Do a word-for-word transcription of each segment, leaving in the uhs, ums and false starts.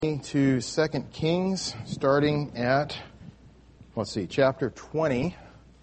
To Second Kings, starting at, let's see, chapter twenty,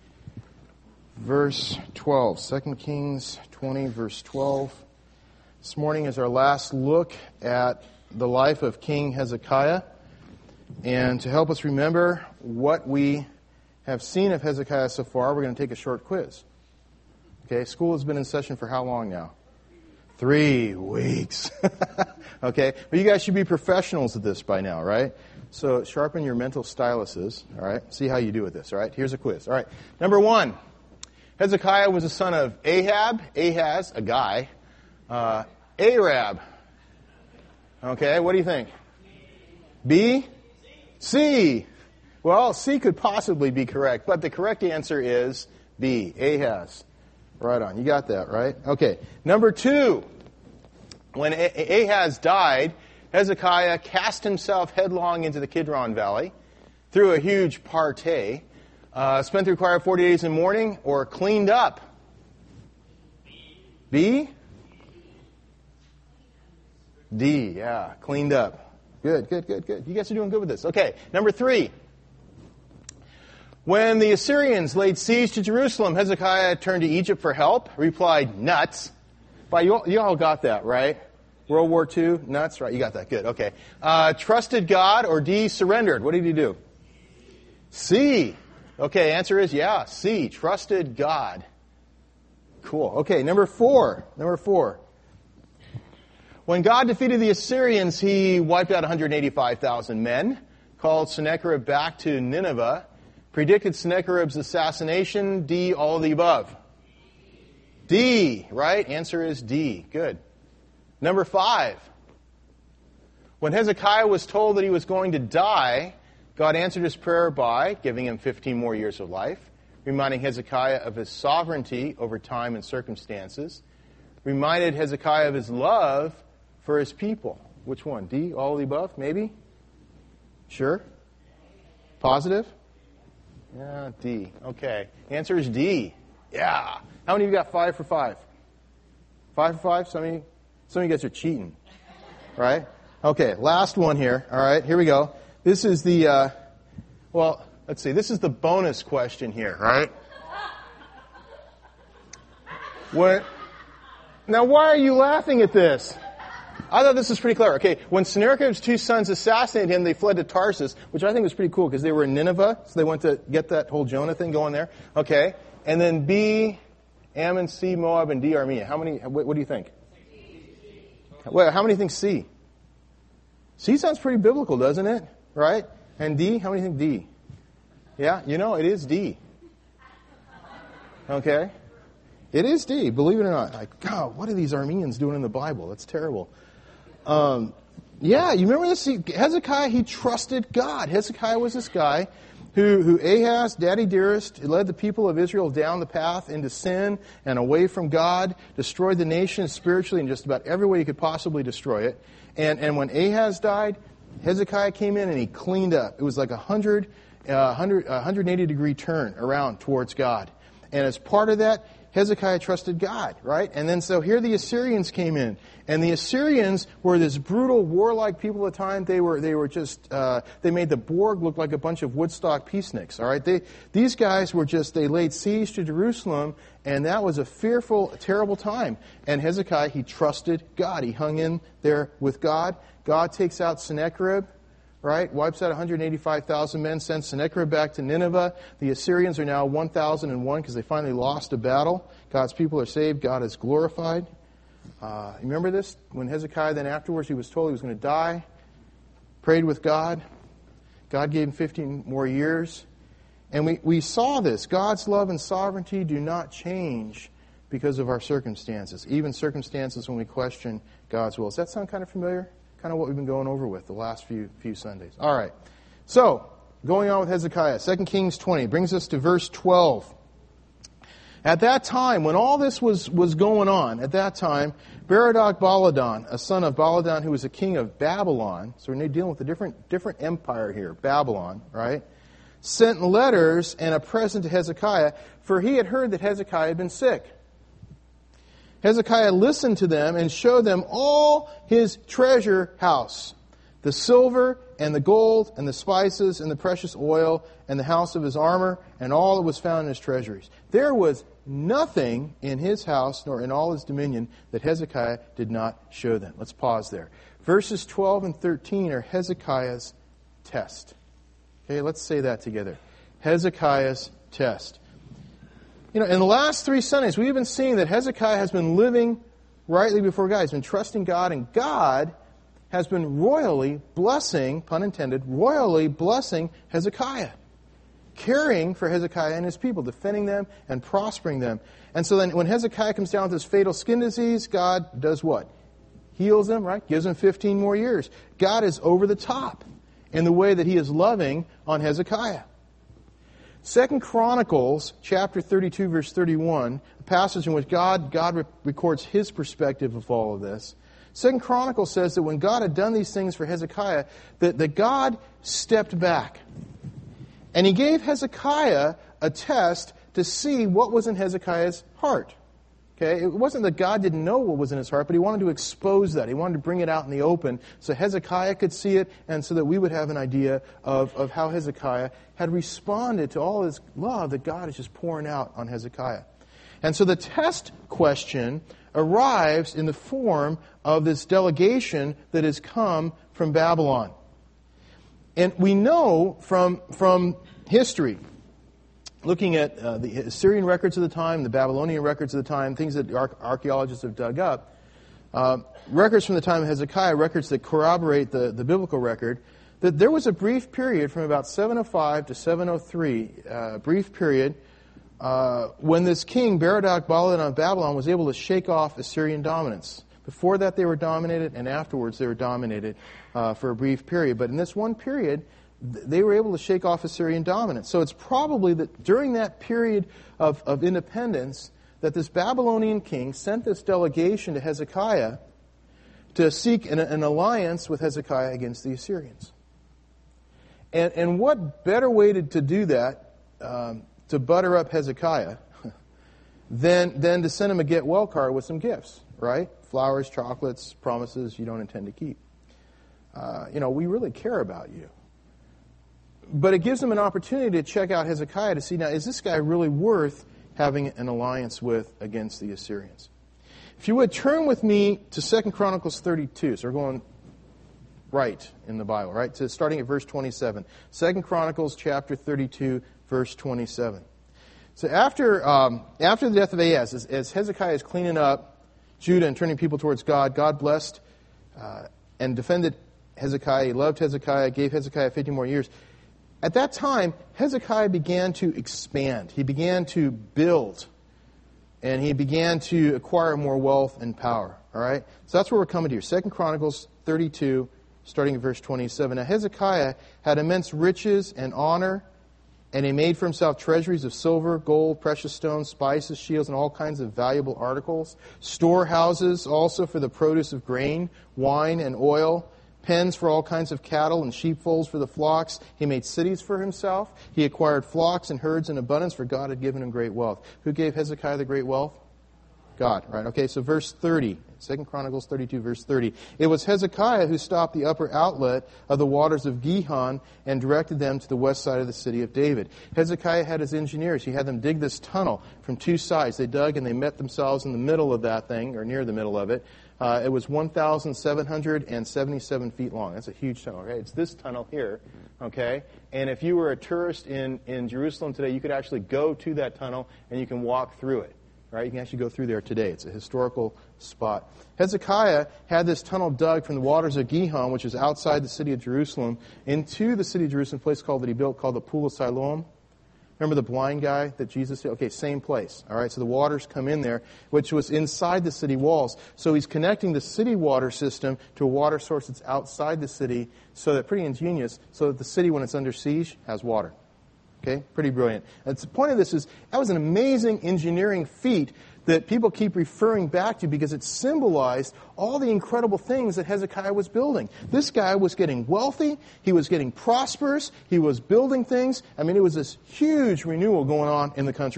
verse twelve. Second Kings twenty, verse twelve. This morning is our last look at the life of King Hezekiah. And to help us remember what we have seen of Hezekiah so far, we're going to take a short quiz. Okay, school has been in session for how long now? Three weeks. Okay, but you guys should be professionals at this by now, right? So sharpen your mental styluses, all right? See how you do with this, all right? Here's a quiz, all right? Number one, Hezekiah was the son of Ahab, Ahaz, a guy, uh, Arab. Okay, what do you think? B? C. Well, C could possibly be correct, but the correct answer is B, Ahaz. Right on. You got that, right? Okay. Number two, when Ahaz died, Hezekiah cast himself headlong into the Kidron Valley, threw a huge party, uh, spent the required forty days in mourning, or cleaned up. B? D, yeah, cleaned up. Good, good, good, good. You guys are doing good with this. Okay, number three. When the Assyrians laid siege to Jerusalem, Hezekiah turned to Egypt for help, replied, nuts. But you all, you all got that, right? World War Two, nuts, right? You got that, good, okay. Uh, trusted God, or D, surrendered. What did he do? C. Okay, answer is, yeah, C, trusted God. Cool. Okay, number four. Number four. When God defeated the Assyrians, he wiped out one hundred eighty-five thousand men, called Sennacherib back to Nineveh, predicted Sennacherib's assassination. D, all of the above. D, right? Answer is D. Good. Number five. When Hezekiah was told that he was going to die, God answered his prayer by giving him fifteen more years of life, reminding Hezekiah of his sovereignty over time and circumstances, reminded Hezekiah of his love for his people. Which one? D, all of the above? Maybe? Sure? Positive? Yeah, D. Okay. Answer is D. Yeah. How many of you got five for five? Five for five? Some of you, some of you guys are cheating. Right? Okay, last one here. All right, here we go. This is the, uh, well, let's see. This is the bonus question here, right? What? Now, why are you laughing at this? I thought this was pretty clever. Okay, when Sennacherib's two sons assassinated him, they fled to Tarsus, which I think was pretty cool because they were in Nineveh, so they went to get that whole Jonah thing going there. Okay, and then B, Ammon, C, Moab, and D, Armenia. How many? What, what do you think? Well, how many think C? C sounds pretty biblical, doesn't it? Right? And D, how many think D? Yeah, you know, it is D. Okay, it is D. Believe it or not. Like, God, what are these Armenians doing in the Bible? That's terrible. Um, yeah, you remember this? Hezekiah, he trusted God. Hezekiah was this guy who, who Ahaz, daddy dearest, led the people of Israel down the path into sin and away from God, destroyed the nation spiritually in just about every way you could possibly destroy it. And, and when Ahaz died, Hezekiah came in and he cleaned up. It was like a hundred, uh, hundred, one hundred eighty degree turn around towards God. And as part of that, Hezekiah trusted God, right? And then so here the Assyrians came in. And the Assyrians were this brutal, warlike people at the time. They were they were just, uh, they made the Borg look like a bunch of Woodstock peaceniks, all right? They, these guys were just, they laid siege to Jerusalem, and that was a fearful, terrible time. And Hezekiah, he trusted God. He hung in there with God. God takes out Sennacherib, right? Wipes out one hundred eighty-five thousand men, sends Sennacherib back to Nineveh. The Assyrians are now one thousand one because they finally lost a battle. God's people are saved. God is glorified. Uh, remember this? When Hezekiah then afterwards, he was told he was going to die, prayed with God. God gave him fifteen more years. And we, we saw this. God's love and sovereignty do not change because of our circumstances, even circumstances when we question God's will. Does that sound kind of familiar? Kind of what we've been going over with the last few few Sundays. All right. So, going on with Hezekiah, Second Kings twenty brings us to verse twelve. At that time, when all this was, was going on, at that time, Berodach Baladan, a son of Baladan, who was a king of Babylon, so we're dealing with a different different empire here, Babylon, right? Sent letters and a present to Hezekiah, for he had heard that Hezekiah had been sick. Hezekiah listened to them and showed them all his treasure house, the silver and the gold and the spices and the precious oil and the house of his armor and all that was found in his treasuries. There was nothing in his house nor in all his dominion that Hezekiah did not show them. Let's pause there. Verses twelve and thirteen are Hezekiah's test. Okay, let's say that together. Hezekiah's test. You know, in the last three Sundays, we've been seeing that Hezekiah has been living rightly before God. He's been trusting God, and God has been royally blessing, pun intended, royally blessing Hezekiah. Caring for Hezekiah and his people, defending them and prospering them. And so then when Hezekiah comes down with this fatal skin disease, God does what? Heals him, right? Gives him fifteen more years. God is over the top in the way that he is loving on Hezekiah. Second Chronicles chapter thirty-two, verse thirty-one, a passage in which God, God re- records his perspective of all of this. Second Chronicles says that when God had done these things for Hezekiah, that, that God stepped back. And he gave Hezekiah a test to see what was in Hezekiah's heart. Okay, it wasn't that God didn't know what was in his heart, but he wanted to expose that. He wanted to bring it out in the open so Hezekiah could see it and so that we would have an idea of, of how Hezekiah had responded to all his love that God is just pouring out on Hezekiah. And so the test question arrives in the form of this delegation that has come from Babylon. And we know from, from history, looking at uh, the Assyrian records of the time, the Babylonian records of the time, things that ar- archaeologists have dug up, uh, records from the time of Hezekiah, records that corroborate the, the biblical record, that there was a brief period from about seven oh five to seven oh three, a uh, brief period, uh, when this king, Berodach-Baladan of Babylon, was able to shake off Assyrian dominance. Before that they were dominated, and afterwards they were dominated uh, for a brief period. But in this one period, they were able to shake off Assyrian dominance. So it's probably that during that period of, of independence that this Babylonian king sent this delegation to Hezekiah to seek an, an alliance with Hezekiah against the Assyrians. And, and what better way to, to do that, um, to butter up Hezekiah, than, than to send him a get-well card with some gifts, right? Flowers, chocolates, promises you don't intend to keep. Uh, you know, we really care about you. But it gives them an opportunity to check out Hezekiah to see, now, is this guy really worth having an alliance with against the Assyrians? If you would, turn with me to Second Chronicles thirty-two. So we're going right in the Bible, right? So starting at verse twenty-seven. Second Chronicles chapter thirty-two, verse twenty-seven. So after um, after the death of Ahaz, as, as Hezekiah is cleaning up Judah and turning people towards God, God blessed uh, and defended Hezekiah. He loved Hezekiah, gave Hezekiah fifty more years. At that time, Hezekiah began to expand. He began to build. And he began to acquire more wealth and power. All right? So that's where we're coming to here. Second Chronicles thirty-two, starting at verse twenty-seven. Now Hezekiah had immense riches and honor, and he made for himself treasuries of silver, gold, precious stones, spices, shields, and all kinds of valuable articles. Storehouses also for the produce of grain, wine, and oil. Pens for all kinds of cattle and sheepfolds for the flocks. He made cities for himself. He acquired flocks and herds in abundance, for God had given him great wealth. Who gave Hezekiah the great wealth? God, right? Okay, so verse thirty. Second Chronicles thirty-two, verse thirty. It was Hezekiah who stopped the upper outlet of the waters of Gihon and directed them to the west side of the city of David. Hezekiah had his engineers. He had them dig this tunnel from two sides. They dug and they met themselves in the middle of that thing, or near the middle of it. Uh, it was one thousand seven hundred seventy-seven feet long. That's a huge tunnel, okay? It's this tunnel here, okay? And if you were a tourist in, in Jerusalem today, you could actually go to that tunnel and you can walk through it, right? You can actually go through there today. It's a historical spot. Hezekiah had this tunnel dug from the waters of Gihon, which is outside the city of Jerusalem, into the city of Jerusalem, a place called that he built called the Pool of Siloam. Remember the blind guy that Jesus did? Okay, same place. All right, so the waters come in there, which was inside the city walls. So he's connecting the city water system to a water source that's outside the city, so that, pretty ingenious, so that the city, when it's under siege, has water. Okay, pretty brilliant. And the point of this is, that was an amazing engineering feat that people keep referring back to because it symbolized all the incredible things that Hezekiah was building. This guy was getting wealthy. He was getting prosperous. He was building things. I mean, it was this huge renewal going on in the country.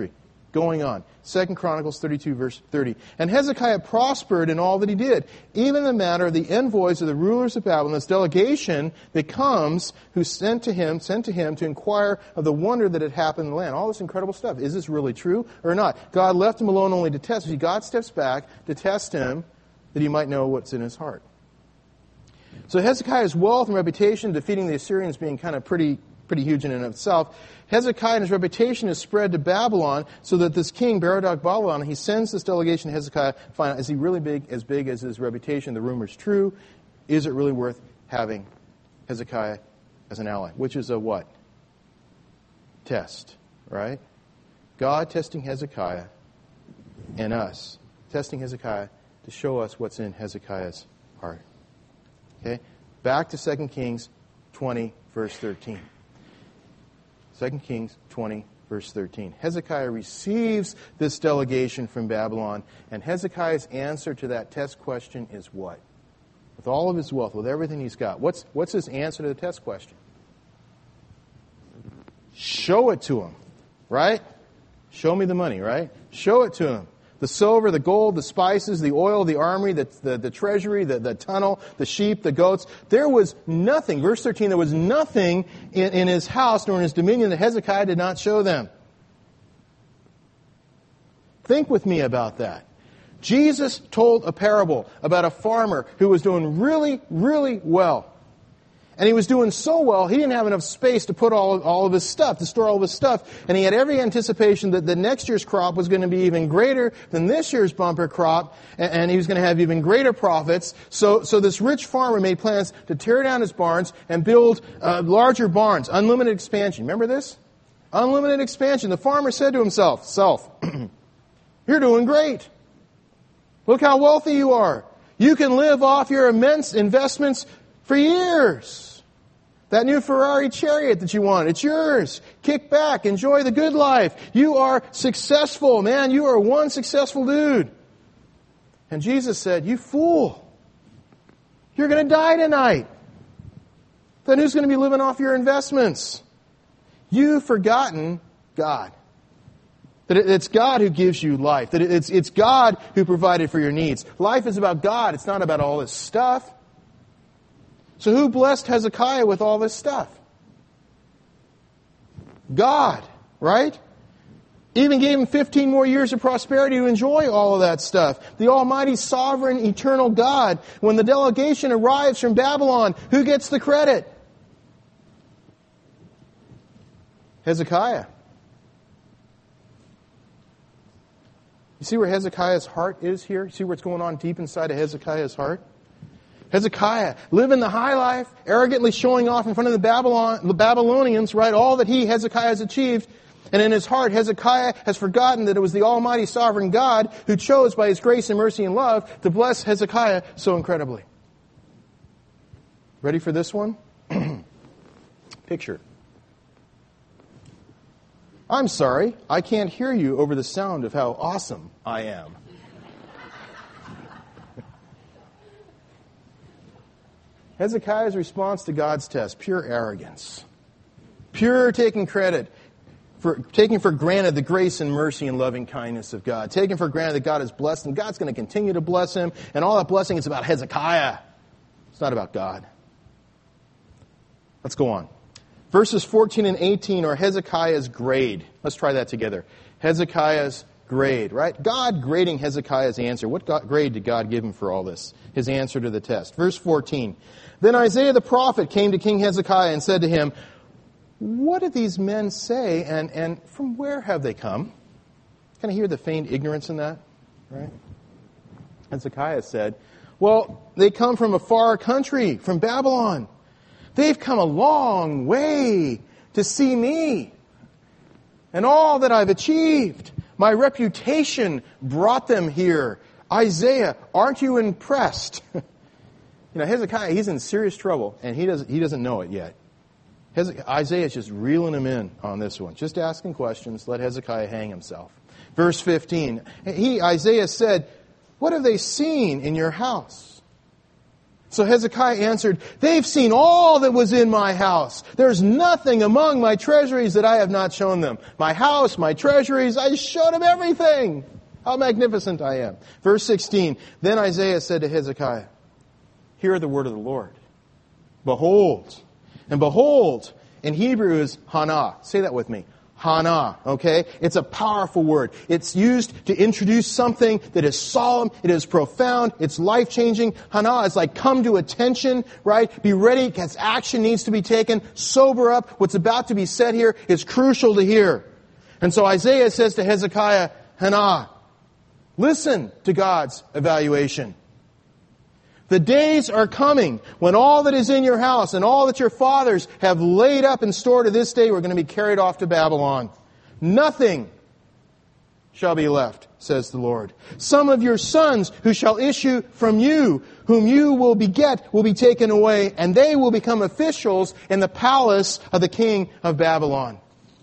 going on. Second Chronicles thirty-two, verse thirty. And Hezekiah prospered in all that he did, even in the matter of the envoys of the rulers of Babylon, this delegation that comes, who sent to him, sent to him to inquire of the wonder that had happened in the land. All this incredible stuff. Is this really true or not? God left him alone only to test him. God steps back to test him that he might know what's in his heart. So Hezekiah's wealth and reputation, defeating the Assyrians being kind of pretty pretty huge in and of itself, Hezekiah and his reputation is spread to Babylon, so that this king, Berodach-Baladan, he sends this delegation to Hezekiah to find out, is he really big, as big as his reputation? The rumor's true. Is it really worth having Hezekiah as an ally? Which is a what? Test, right? God testing Hezekiah and us. Testing Hezekiah to show us what's in Hezekiah's heart. Okay? Back to Second Kings twenty, verse thirteen. Second Kings twenty, verse thirteen. Hezekiah receives this delegation from Babylon, and Hezekiah's answer to that test question is what? With all of his wealth, with everything he's got, what's, what's his answer to the test question? Show it to him, right? Show me the money, right? Show it to him. The silver, the gold, the spices, the oil, the armory, the, the, the treasury, the, the tunnel, the sheep, the goats. There was nothing, verse thirteen, there was nothing in, in his house nor in his dominion that Hezekiah did not show them. Think with me about that. Jesus told a parable about a farmer who was doing really, really well. And he was doing so well, he didn't have enough space to put all, all of his stuff, to store all of his stuff. And he had every anticipation that the next year's crop was going to be even greater than this year's bumper crop, and, and he was going to have even greater profits. So, so this rich farmer made plans to tear down his barns and build uh, larger barns, unlimited expansion. Remember this? Unlimited expansion. The farmer said to himself, self, you're doing great. Look how wealthy you are. You can live off your immense investments for years. That new Ferrari Chariot that you want, it's yours. Kick back, enjoy the good life. You are successful, man. You are one successful dude. And Jesus said, you fool. You're going to die tonight. Then who's going to be living off your investments? You've forgotten God. That it's God who gives you life. That it's, it's God who provided for your needs. Life is about God. It's not about all this stuff. So who blessed Hezekiah with all this stuff? God, right? Even gave him fifteen more years of prosperity to enjoy all of that stuff. The almighty, sovereign, eternal God. When the delegation arrives from Babylon, who gets the credit? Hezekiah. You see where Hezekiah's heart is here? You see what's going on deep inside of Hezekiah's heart? Hezekiah, living the high life, arrogantly showing off in front of the Babylon, the Babylonians, right, all that he, Hezekiah, has achieved. And in his heart, Hezekiah has forgotten that it was the almighty sovereign God who chose by his grace and mercy and love to bless Hezekiah so incredibly. Ready for this one? Picture. I'm sorry, I can't hear you over the sound of how awesome I am. Hezekiah's response to God's test, pure arrogance. Pure taking credit, for taking for granted the grace and mercy and loving kindness of God. Taking for granted that God has blessed him. God's going to continue to bless him. And all that blessing is about Hezekiah. It's not about God. Let's go on. Verses fourteen and eighteen are Hezekiah's grade. Let's try that together. Hezekiah's grade, right? God grading Hezekiah's answer. What God, grade did God give him for all this? His answer to the test. Verse fourteen. Then Isaiah the prophet came to King Hezekiah and said to him, what do these men say, and, and from where have they come? Can I hear the feigned ignorance in that? Right? Hezekiah said, well, they come from a far country, from Babylon. They've come a long way to see me and all that I've achieved. My reputation brought them here. Isaiah, aren't you impressed? You know, Hezekiah, he's in serious trouble, and he doesn't, he doesn't know it yet. Hezekiah, Isaiah's just reeling him in on this one. Just asking questions. Let Hezekiah hang himself. Verse fifteen. He, Isaiah, said, what have they seen in your house? So Hezekiah answered, they've seen all that was in my house. There's nothing among my treasuries that I have not shown them. My house, my treasuries, I showed them everything. How magnificent I am. Verse sixteen, then Isaiah said to Hezekiah, hear the word of the Lord. Behold, and behold, in Hebrew is Hana. Say that with me. Hana, okay? It's a powerful word. It's used to introduce something that is solemn, it is profound, it's life-changing. Hana is like come to attention, right? Be ready, because action needs to be taken. Sober up. What's about to be said here is crucial to hear. And so Isaiah says to Hezekiah, Hana, listen to God's evaluation. The days are coming when all that is in your house and all that your fathers have laid up and stored to this day are going to be carried off to Babylon. Nothing shall be left, says the Lord. Some of your sons who shall issue from you, whom you will beget, will be taken away, and they will become officials in the palace of the king of Babylon.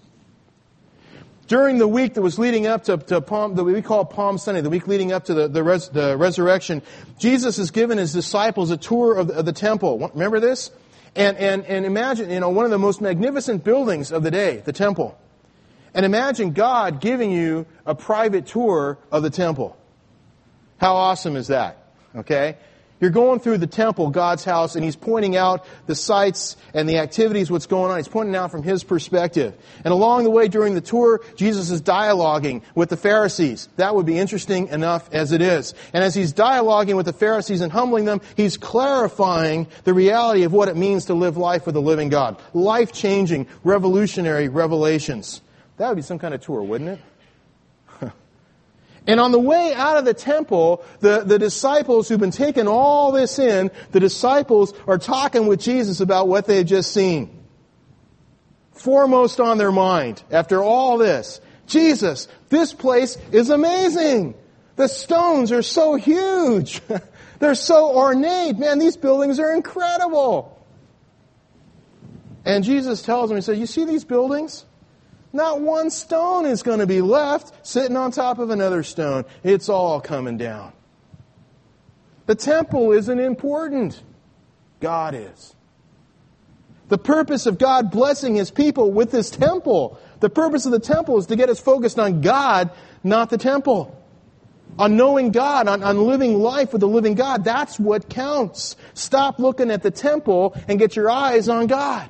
During the week that was leading up to, to Palm, that we call Palm Sunday, the week leading up to the, the, res, the resurrection, Jesus has given His disciples a tour of the, of the temple. Remember this? And, and, and imagine, you know, one of the most magnificent buildings of the day, the temple. And imagine God giving you a private tour of the temple. How awesome is that? Okay? You're going through the temple, God's house, and He's pointing out the sights and the activities, what's going on. He's pointing out from His perspective. And along the way during the tour, Jesus is dialoguing with the Pharisees. That would be interesting enough as it is. And as He's dialoguing with the Pharisees and humbling them, He's clarifying the reality of what it means to live life with the living God. Life-changing, revolutionary revelations. That would be some kind of tour, wouldn't it? And on the way out of the temple, the, the disciples who've been taking all this in, the disciples are talking with Jesus about what they've just seen. Foremost on their mind, after all this, Jesus, this place is amazing. The stones are so huge. They're so ornate. Man, these buildings are incredible. And Jesus tells them, He said, you see these buildings? Not one stone is going to be left sitting on top of another stone. It's all coming down. The temple isn't important. God is. The purpose of God blessing His people with this temple, the purpose of the temple is to get us focused on God, not the temple. On knowing God, on, on living life with the living God. That's what counts. Stop looking at the temple and get your eyes on God.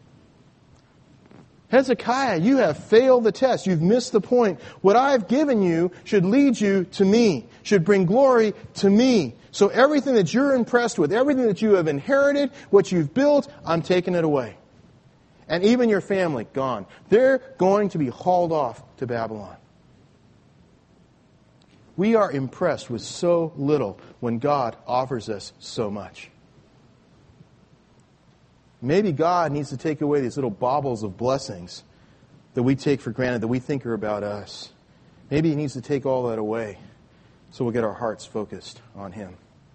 Hezekiah, you have failed the test. You've missed the point. What I've given you should lead you to me, should bring glory to me. So everything that you're impressed with, everything that you have inherited, what you've built, I'm taking it away. And even your family, gone. They're going to be hauled off to Babylon. We are impressed with so little when God offers us so much. Maybe God needs to take away these little baubles of blessings that we take for granted, that we think are about us. Maybe He needs to take all that away so we'll get our hearts focused on Him.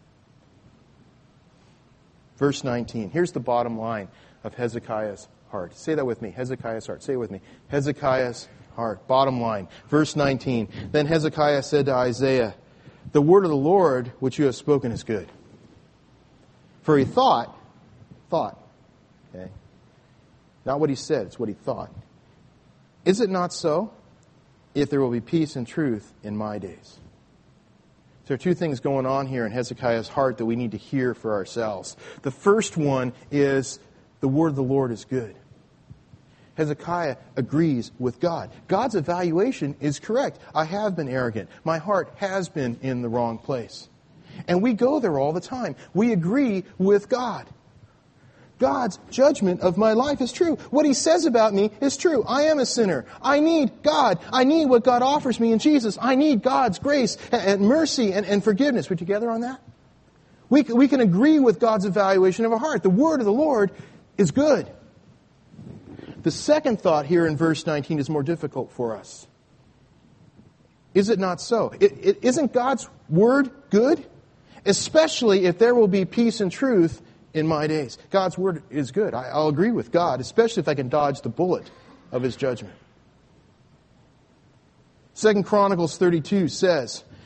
Verse nineteen. Here's the bottom line of Hezekiah's heart. Say that with me. Hezekiah's heart. Say it with me. Hezekiah's heart. Bottom line. Verse nineteen. Then Hezekiah said to Isaiah, the word of the Lord which you have spoken is good. For he thought, thought, okay, not what he said, it's what he thought. Is it not so? If there will be peace and truth in my days. So there are two things going on here in Hezekiah's heart that we need to hear for ourselves. The first one is the word of the Lord is good. Hezekiah agrees with God. God's evaluation is correct. I have been arrogant. My heart has been in the wrong place. And we go there all the time. We agree with God. God's judgment of my life is true. What He says about me is true. I am a sinner. I need God. I need what God offers me in Jesus. I need God's grace and mercy and, and forgiveness. We're together on that? We, we can agree with God's evaluation of our heart. The word of the Lord is good. The second thought here in verse nineteen is more difficult for us. Is it not so? It, it, isn't God's word good? Especially if there will be peace and truth in my days. God's word is good. I, I'll agree with God, especially if I can dodge the bullet of His judgment. Second Chronicles thirty-two says,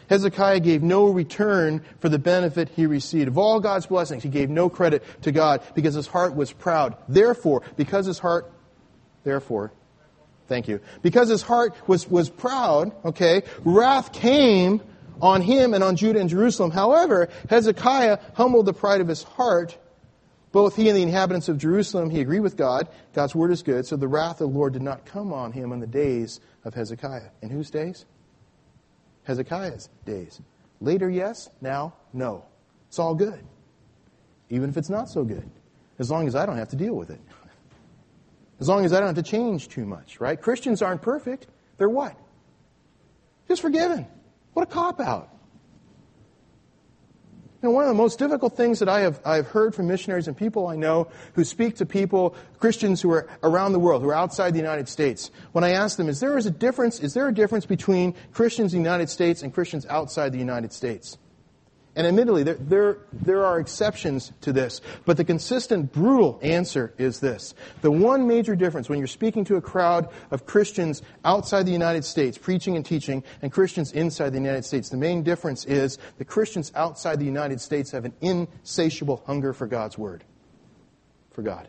Hezekiah gave no return for the benefit he received. Of all God's blessings, he gave no credit to God because his heart was proud. Therefore, because his heart, therefore, thank you, because his heart was, was proud, okay, wrath came on him and on Judah and Jerusalem. However, Hezekiah humbled the pride of his heart. Both he and the inhabitants of Jerusalem, he agreed with God. God's word is good. So the wrath of the Lord did not come on him in the days of Hezekiah. In whose days? Hezekiah's days. Later, yes. Now, no. It's all good. Even if it's not so good. As long as I don't have to deal with it. As long as I don't have to change too much, right? Christians aren't perfect. They're what? Just forgiven. What a cop-out. You know, one of the most difficult things that I have I've heard from missionaries and people I know who speak to people, Christians who are around the world, who are outside the United States, when I ask them, is there is a difference, is there a difference between Christians in the United States and Christians outside the United States? And admittedly, there, there, there are exceptions to this. But the consistent, brutal answer is this. The one major difference when you're speaking to a crowd of Christians outside the United States, preaching and teaching, and Christians inside the United States, the main difference is the Christians outside the United States have an insatiable hunger for God's Word. For God.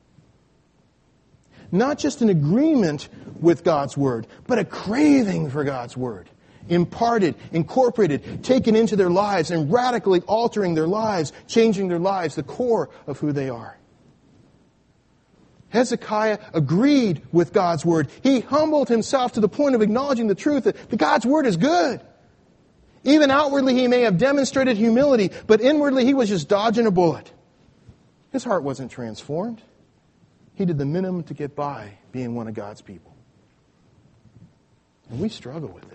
Not just an agreement with God's Word, but a craving for God's Word. Imparted, incorporated, taken into their lives, and radically altering their lives, changing their lives, the core of who they are. Hezekiah agreed with God's Word. He humbled himself to the point of acknowledging the truth that the God's Word is good. Even outwardly he may have demonstrated humility, but inwardly he was just dodging a bullet. His heart wasn't transformed. He did the minimum to get by being one of God's people. And we struggle with this.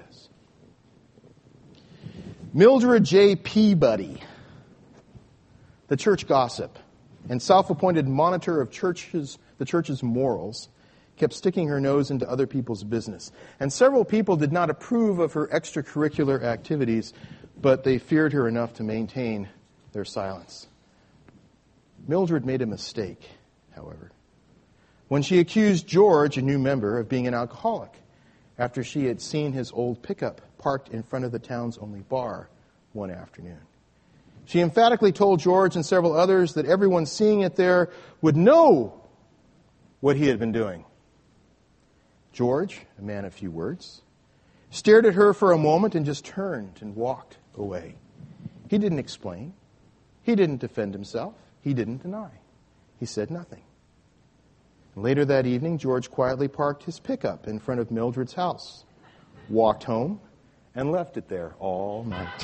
Mildred J. Peabody, the church gossip and self-appointed monitor of churches, the church's morals, kept sticking her nose into other people's business. And several people did not approve of her extracurricular activities, but they feared her enough to maintain their silence. Mildred made a mistake, however, when she accused George, a new member, of being an alcoholic after she had seen his old pickup parked in front of the town's only bar one afternoon. She emphatically told George and several others that everyone seeing it there would know what he had been doing. George, a man of few words, stared at her for a moment and just turned and walked away. He didn't explain. He didn't defend himself. He didn't deny. He said nothing. Later that evening, George quietly parked his pickup in front of Mildred's house, walked home, and left it there all night.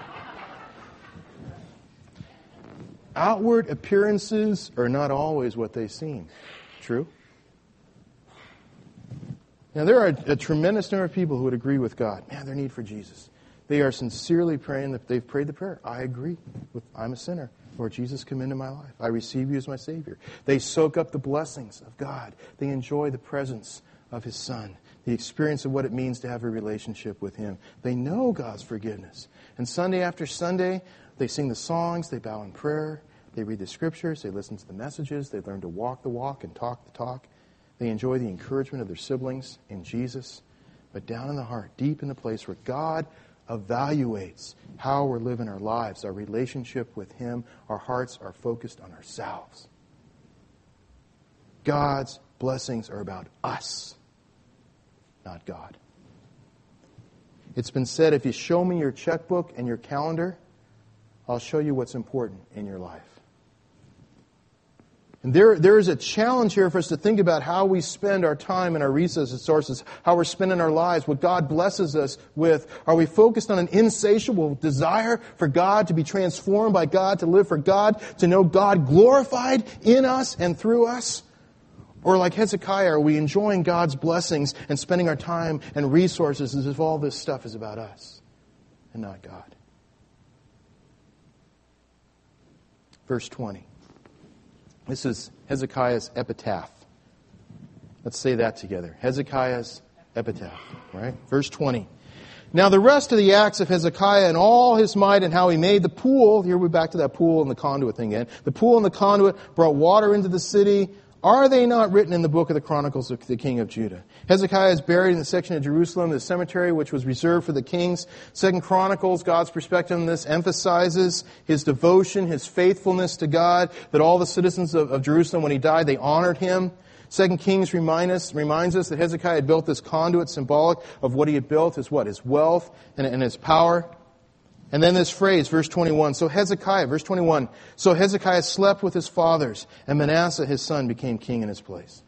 Outward appearances are not always what they seem. True? Now, there are a, a tremendous number of people who would agree with God. Man, their need for Jesus. They are sincerely praying that they've prayed the prayer. I agree with, I'm a sinner. Lord Jesus, come into my life. I receive you as my Savior. They soak up the blessings of God. They enjoy the presence of His Son, the experience of what it means to have a relationship with Him. They know God's forgiveness. And Sunday after Sunday, they sing the songs, they bow in prayer, they read the Scriptures, they listen to the messages, they learn to walk the walk and talk the talk. They enjoy the encouragement of their siblings in Jesus. But down in the heart, deep in the place where God evaluates how we're living our lives, our relationship with Him, our hearts are focused on ourselves. God's blessings are about us, not God. It's been said, if you show me your checkbook and your calendar, I'll show you what's important in your life. And there, there is a challenge here for us to think about how we spend our time and our resources, sources, how we're spending our lives, what God blesses us with. Are we focused on an insatiable desire for God, to be transformed by God, to live for God, to know God glorified in us and through us? Or like Hezekiah, are we enjoying God's blessings and spending our time and resources as if all this stuff is about us and not God? Verse twenty. This is Hezekiah's epitaph. Let's say that together. Hezekiah's epitaph, right? Verse twenty. Now the rest of the acts of Hezekiah and all his might and how he made the pool, here we're back to that pool and the conduit thing again. The pool and the conduit brought water into the city. Are they not written in the book of the Chronicles of the king of Judah? Hezekiah is buried in the section of Jerusalem, the cemetery which was reserved for the kings. Second Chronicles, God's perspective on this, emphasizes his devotion, his faithfulness to God, that all the citizens of, of Jerusalem, when he died, they honored him. Second Kings remind us, reminds us that Hezekiah had built this conduit symbolic of what he had built, his what? His wealth and, and his power. And then this phrase, verse twenty-one, so Hezekiah, verse twenty-one, so Hezekiah slept with his fathers, and Manasseh his son became king in his place.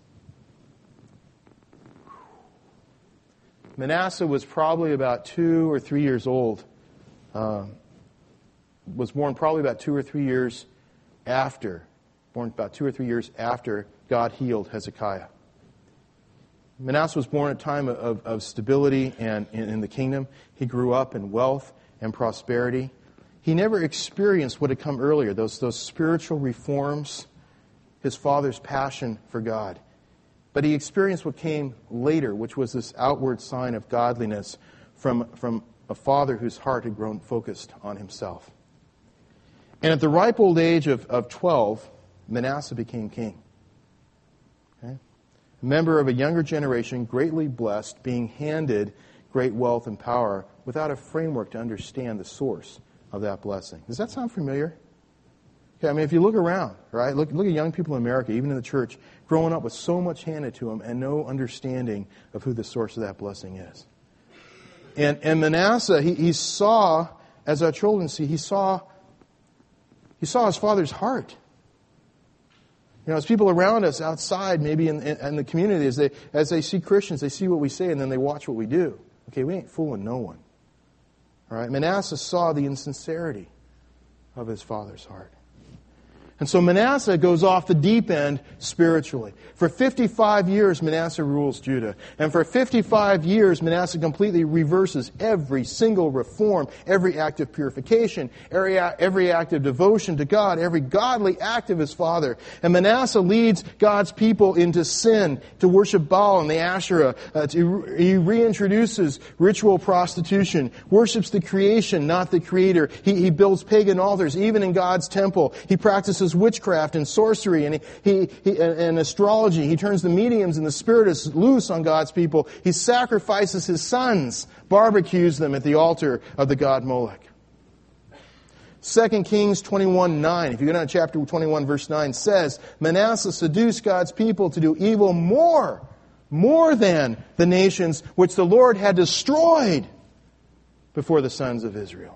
Manasseh was probably about two or three years old. Um, was born probably about two or three years after, born about two or three years after God healed Hezekiah. Manasseh was born at a time of, of stability and in, in the kingdom. He grew up in wealth and prosperity. He never experienced what had come earlier, those, those spiritual reforms, his father's passion for God. But he experienced what came later, which was this outward sign of godliness from, from a father whose heart had grown focused on himself. And at the ripe old age of, of twelve, Manasseh became king. Okay? A member of a younger generation, greatly blessed, being handed great wealth and power without a framework to understand the source of that blessing. Does that sound familiar? Okay, I mean, if you look around, right, look, look at young people in America, even in the church, growing up with so much handed to them and no understanding of who the source of that blessing is. And, and Manasseh, he, he saw, as our children see, he saw, he saw his father's heart. You know, as people around us outside, maybe in, in, in the community, as they, as they see Christians, they see what we say and then they watch what we do. Okay, we ain't fooling no one. All right, Manasseh saw the insincerity of his father's heart. And so Manasseh goes off the deep end spiritually. For fifty-five years, Manasseh rules Judah. And for fifty-five years, Manasseh completely reverses every single reform, every act of purification, every, every act of devotion to God, every godly act of his father. And Manasseh leads God's people into sin, to worship Baal and the Asherah. Uh, to, he reintroduces ritual prostitution, worships the creation, not the Creator. He, he builds pagan altars, even in God's temple. He practices witchcraft and sorcery and he, he, he and astrology. He turns the mediums and the spiritists loose on God's people. He sacrifices his sons, barbecues them at the altar of the god Molech. Second Kings twenty-one nine, if you go down to chapter twenty-one, verse nine, says, Manasseh seduced God's people to do evil more, more than the nations which the Lord had destroyed before the sons of Israel.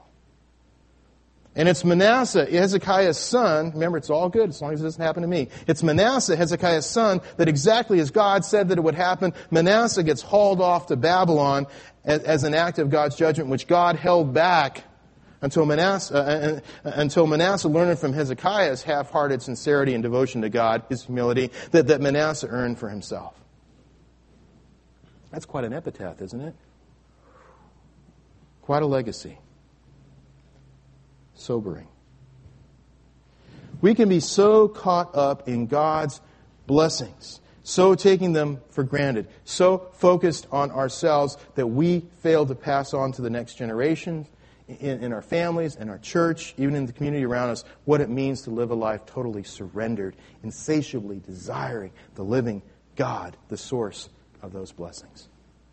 And it's Manasseh, Hezekiah's son. Remember, it's all good as long as it doesn't happen to me. It's Manasseh, Hezekiah's son, that exactly as God said that it would happen, Manasseh gets hauled off to Babylon as, as an act of God's judgment, which God held back until Manasseh, uh, uh, until Manasseh learned from Hezekiah's half-hearted sincerity and devotion to God, his humility, that, that Manasseh earned for himself. That's quite an epitaph, isn't it? Quite a legacy. Sobering. We can be so caught up in God's blessings, so taking them for granted, so focused on ourselves that we fail to pass on to the next generation, in, in our families, in our church, even in the community around us, what it means to live a life totally surrendered, insatiably desiring the living God, the source of those blessings.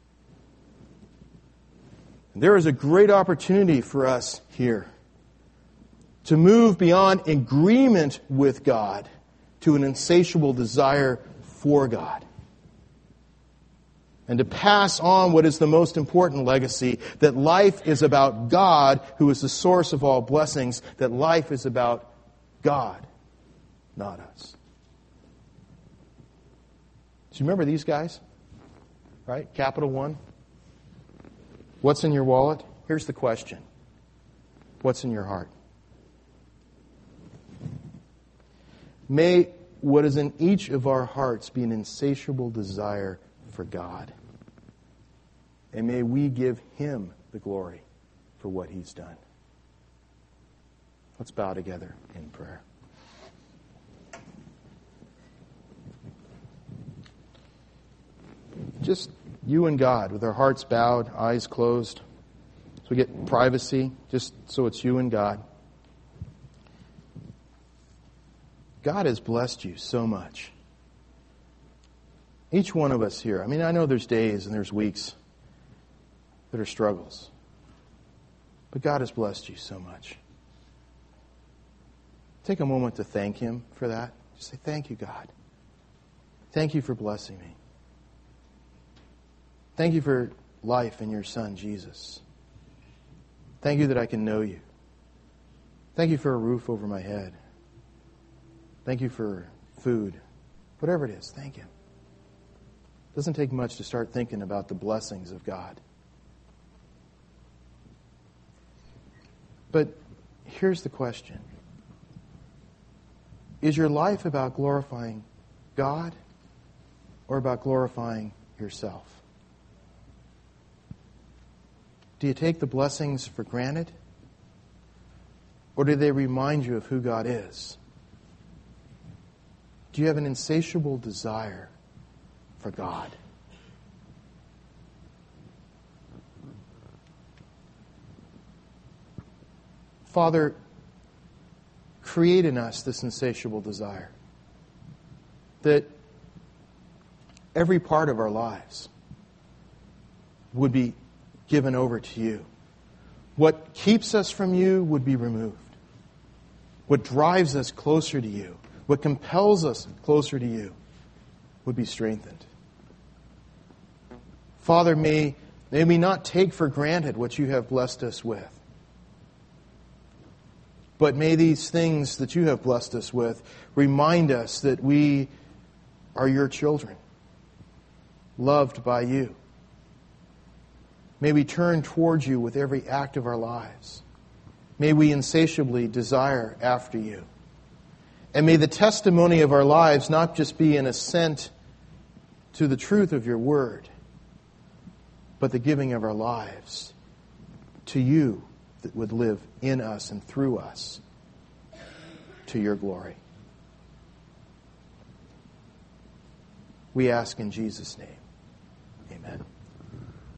And there is a great opportunity for us here to move beyond agreement with God to an insatiable desire for God. And to pass on what is the most important legacy, that life is about God, who is the source of all blessings, that life is about God, not us. Do you remember these guys? Right? Capital One. What's in your wallet? Here's the question. What's in your heart? May what is in each of our hearts be an insatiable desire for God. And may we give Him the glory for what He's done. Let's bow together in prayer. Just you and God, with our hearts bowed, eyes closed, so we get privacy, just so it's you and God. God has blessed you so much. Each one of us here. I mean, I know there's days and there's weeks that are struggles. But God has blessed you so much. Take a moment to thank Him for that. Just say, thank you, God. Thank you for blessing me. Thank you for life in your Son, Jesus. Thank you that I can know you. Thank you for a roof over my head. Thank you for food. Whatever it is, thank Him. It doesn't take much to start thinking about the blessings of God. But here's the question. Is your life about glorifying God or about glorifying yourself? Do you take the blessings for granted? Or do they remind you of who God is? Do you have an insatiable desire for God? Father, create in us this insatiable desire that every part of our lives would be given over to you. What keeps us from you would be removed. What drives us closer to you, what compels us closer to you, would be strengthened. Father, may, may we not take for granted what you have blessed us with. But may these things that you have blessed us with remind us that we are your children, loved by you. May we turn towards you with every act of our lives. May we insatiably desire after you. And may the testimony of our lives not just be an assent to the truth of your word, but the giving of our lives to you that would live in us and through us to your glory. We ask in Jesus' name.